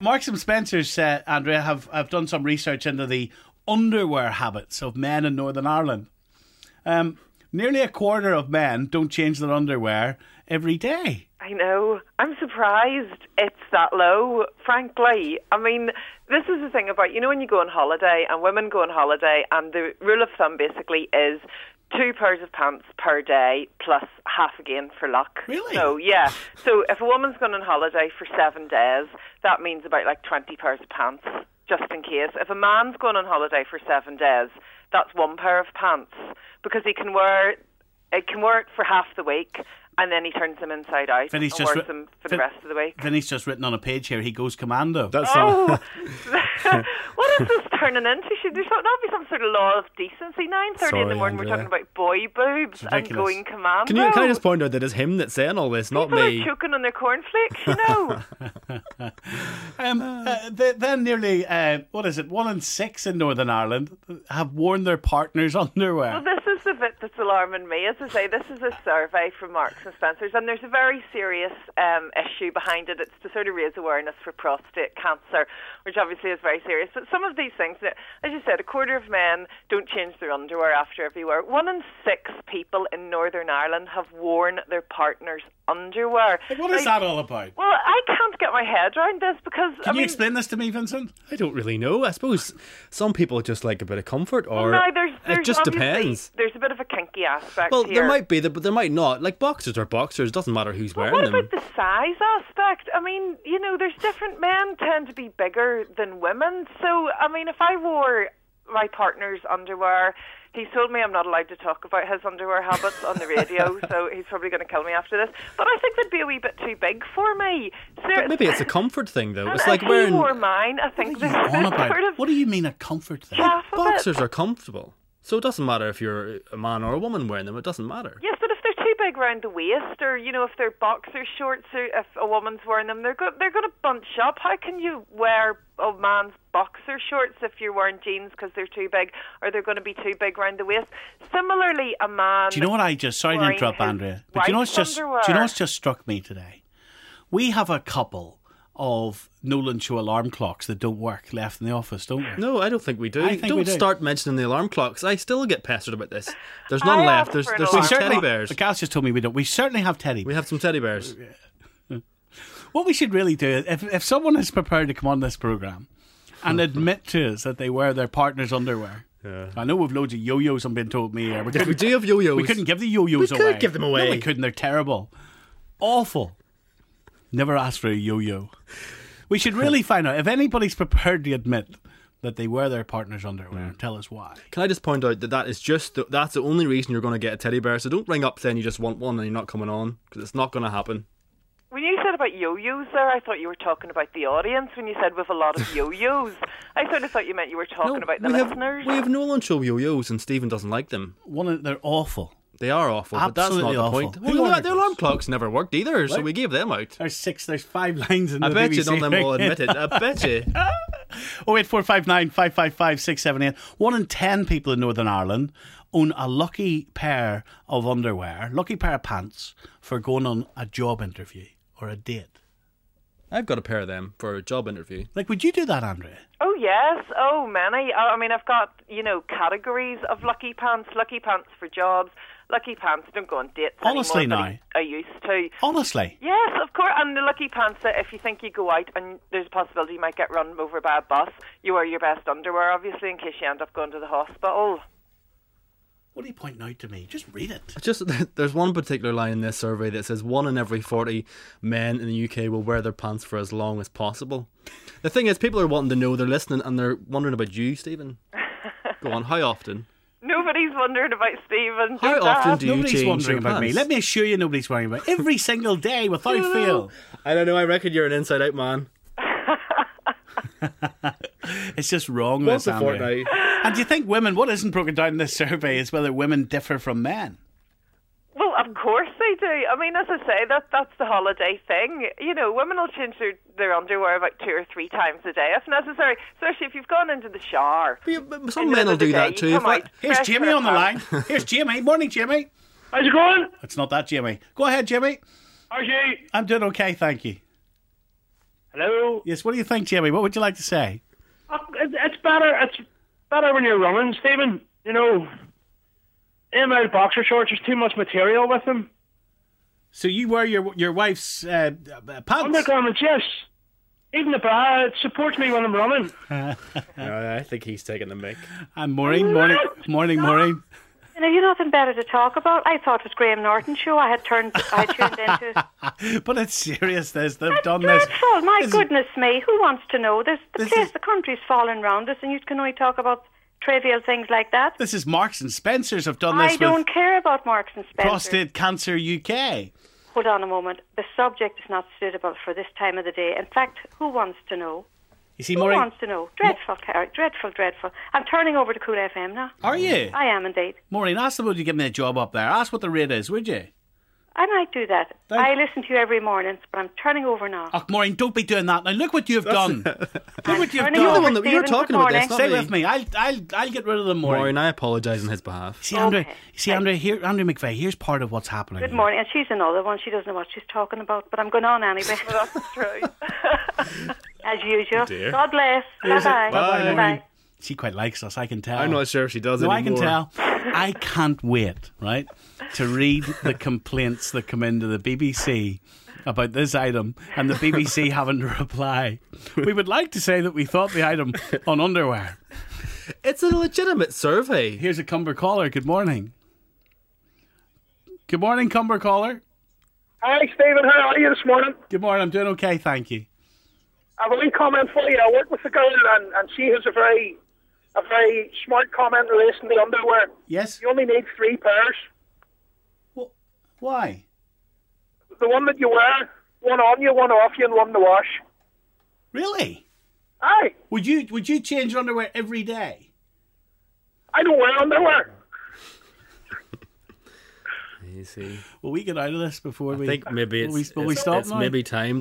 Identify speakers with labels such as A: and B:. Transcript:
A: Marks and Spencer's, Andrea, have done some research into the underwear habits of men in Northern Ireland. Nearly a quarter of men don't change their underwear every day.
B: I know. I'm surprised it's that low, frankly. I mean, this is the thing about, when you go on holiday, and women go on holiday, and the rule of thumb basically is 2 pairs of pants per day plus half again for luck.
A: Really?
B: So, yeah. So if a woman's going on holiday for 7 days, that means about 20 pairs of pants, just in case. If a man's going on holiday for 7 days, that's 1 pair of pants, because he can wear it for half the week, and then he turns them inside out and wears them for the rest of the week.
A: Vinny's just written on a page here, he goes commando.
B: What is this turning into? Should there not be some sort of law of decency? 9:30 in the morning, Andrea. We're talking about boy boobs and going commando.
C: Can I just point out that it's him that's saying all this, not me?
B: People are choking on their cornflakes,
A: Then nearly, 1 in 6 in Northern Ireland have worn their partner's underwear.
B: Well, this is the bit that's alarming me. As I say, this is a survey from Marks and Spencer's, and there's a very serious issue behind it. It's to sort of raise awareness for prostate cancer, which obviously is very serious. But some of these things, as you said, a quarter of men don't change their underwear after every wear. 1 in 6 people in Northern Ireland have worn their partner's underwear.
A: What is that all about?
B: Well, I can't get my head around this because...
A: Can you explain this to me, Vincent?
C: I don't really know. I suppose some people just like a bit of comfort, or
B: there's
C: it just depends.
B: There's a bit of a kinky aspect
C: here.
B: There
C: might be, but there might not. Like boxers are boxers. It doesn't matter who's wearing them.
B: What about the size aspect? I mean, there's different... Men tend to be bigger than women. So, I mean, if I wore my partner's underwear... He's told me I'm not allowed to talk about his underwear habits on the radio, so he's probably going to kill me after this. But I think they'd be a wee bit too big for me.
C: But maybe it's a comfort thing, though. It's
B: like wearing... Wore mine, I think this sort of...
A: What do you mean a comfort thing?
C: Boxers are comfortable. So it doesn't matter if you're a man or a woman wearing them. It doesn't matter.
B: Yes, but if they're too big round the waist, or, if they're boxer shorts, or if a woman's wearing them, they're going to bunch up. How can you wear a man's boxer shorts if you're wearing jeans because they're too big, or they're going to be too big round the waist? Similarly, a man...
A: Do you know what sorry to interrupt, Andrea, but do you know what's just struck me today? We have a couple of Nolan Show alarm clocks that don't work left in the office, don't we?
C: No, I don't think we do.
A: I think we do.
C: Start mentioning the alarm clocks. I still get pestered about this. There's none left. There's some teddy bears.
A: The Cal just told me we don't. We certainly have teddy bears.
C: We have some teddy bears.
A: What we should really do, if someone is prepared to come on this programme and admit to us that they wear their partner's underwear. Yeah. I know we've loads of yo-yos, I'm being told me here.
C: We do have yo-yos.
A: We couldn't give the yo-yos away.
C: We could give them away.
A: No, we couldn't. They're terrible. Awful. Never asked for a yo-yo. We should really find out if anybody's prepared to admit that they wear their partner's underwear. Tell us why.
C: Can I just point out that that's the only reason you're going to get a teddy bear. So don't ring up saying you just want one and you're not coming on, because it's not going to happen.
B: When you said about yo-yos there, I thought you were talking about the audience. When you said with a lot of yo-yos, I sort of thought you meant you were talking about the listeners.
C: We have Nolan Show yo-yos, and Stephen doesn't like them.
A: They're awful.
C: They are awful,
A: absolutely,
C: but that's not the point. Well, the alarm clocks never worked either, so we gave them out.
A: There's 5 lines in the BBC.
C: I bet you none of them will admit it. I bet you.
A: 08459 555 678. 1 in 10 people in Northern Ireland own a lucky pair of underwear, lucky pair of pants, for going on a job interview or a date.
C: I've got a pair of them for a job interview.
A: Would you do that, Andrea?
B: Oh, yes. Oh, many. I mean, I've got, categories of lucky pants for jobs. Lucky pants don't go on dates
A: honestly
B: anymore.
A: Now.
B: I used to.
A: Honestly?
B: Yes, of course. And the lucky pants that if you think you go out and there's a possibility you might get run over by a bus, you wear your best underwear, obviously, in case you end up going to the hospital.
A: What are you pointing out to me? Just read it.
C: There's one particular line in this survey that says 1 in every 40 men in the UK will wear their pants for as long as possible. The thing is, people are wanting to know, they're listening, and they're wondering about you, Stephen. Go on, how often?
B: Nobody's wondering about Stephen.
C: How often do you
A: nobody's
C: change
A: wondering
C: your
A: about
C: pants?
A: me. Let me assure you nobody's worrying about every single day without fail.
C: I don't know, I reckon you're an inside out man.
A: It's just wrong.
C: Once a fortnight.
A: And do you think women, what isn't broken down in this survey is whether women differ from men?
B: Well, of course they do. I mean, as I say, that's the holiday thing. Women will change their underwear about 2 or 3 times a day if necessary, especially if you've gone into the shower.
C: But some men will do that too.
A: Here's Jimmy on the line. Here's Jimmy. Morning, Jimmy.
D: How's it going?
A: It's not that, Jimmy. Go ahead, Jimmy.
D: How's you?
A: I'm doing okay, thank you.
D: Hello.
A: Yes, what do you think, Jamie? What would you like to say?
D: It's better. It's better when you're running, Stephen. You know, in-mouth boxer shorts. There's too much material with them.
A: So you wear your wife's pants?
D: Undergarments, yes. Even the bra, it supports me when I'm running.
C: I think he's taking the mic.
A: And Maureen. Maureen.
E: You know, you've nothing better to talk about. I thought it was Graham Norton's show. I tuned into it.
A: But it's serious. They've done
E: Dreadful.
A: this.
E: My goodness me. Who wants to know? The country's falling around us, and you can only talk about trivial things like that.
A: This is Marks and Spencer's have done this.
E: I don't care about Marks and Spencer.
A: Prostate Cancer UK.
E: Hold on a moment. The subject is not suitable for this time of the day. In fact, who wants to know?
A: You see,
E: Who
A: Maureen.
E: wants to know? Dreadful, dreadful. I'm turning over to Cool FM now.
A: Are you?
E: I am indeed.
A: Maureen, ask them would you give me a job up there. Ask what the rate is, would you?
E: I might do that. I listen to you every morning, but I'm turning over now.
A: Oh, Maureen, don't be doing that. Now look what you've done. Look what you've
E: turning
A: done.
E: over,
C: You're the one that you're
E: Stephen,
C: talking
E: good
C: about this.
E: morning.
C: Not
A: Stay
C: me.
A: with me. I'll get rid of them, Maureen.
C: Maureen, I apologise on his behalf.
A: See, Andrew.
E: Okay.
A: See, Andrew. Here, Andrew McVeigh. Here's part of what's happening.
E: Good
A: here.
E: morning. And she's another one. She doesn't know what she's talking about, but I'm going on anyway.
B: Well, that's true.
E: As usual.
C: Dear.
E: God bless. Bye-bye.
C: Bye.
E: Bye.
A: She quite likes us. I can tell.
C: I'm not sure if she does
A: No,
C: anymore.
A: I can tell. I can't wait, right, to read the complaints that come into the BBC about this item and the BBC having to reply. We would like to say that we thought the item on underwear.
C: It's a legitimate survey.
A: Here's a Cumber caller. Good morning. Good morning, Cumber caller.
F: Hi, Stephen. How are you this morning?
A: Good morning. I'm doing okay, thank you.
F: I have a wee comment for you. I work with a girl, and she has a very smart comment in relation to the underwear.
A: Yes?
F: You only need 3 pairs.
A: Why?
F: The one that you wear, one on you, one off you, and one to wash.
A: Really?
F: Aye.
A: Would you change your underwear every day?
F: I don't wear underwear.
C: You see,
A: Will we get out of this before
C: I think maybe
A: will we stop
C: it's
A: now?
C: maybe time